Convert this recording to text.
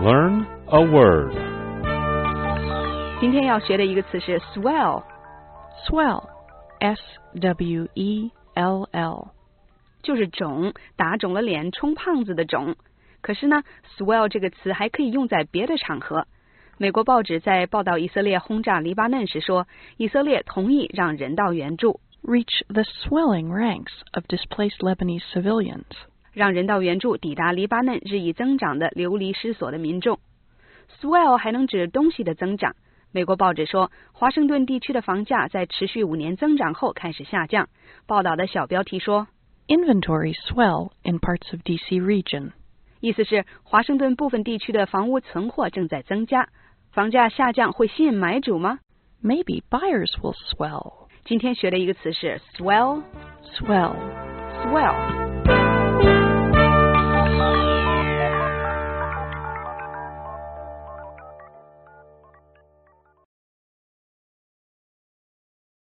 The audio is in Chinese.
Learn a word. 今天要学的一个词是 swell. Swell, S-W-E-L-L. 就是肿，打肿了脸充胖子的肿。可是呢 swell 这个词还可以用在别的场合。美国报纸在报道以色列轰炸黎巴嫩时说，以色列同意让人道援助 Reach the swelling ranks of displaced Lebanese civilians. 让人道援助抵达黎巴嫩日益增长的流离失所的民众。swell 还能指东西的增长。美国报纸说，华盛顿地区的房价在持续5年增长后开始下降。报道的小标题说 Inventory swell in parts of D.C. region. 意思是华盛顿部分地区的房屋存货正在增加。房价下降会吸引买主吗？ Maybe buyers will swell. 今天学的一个词是 swell. Swell. Swell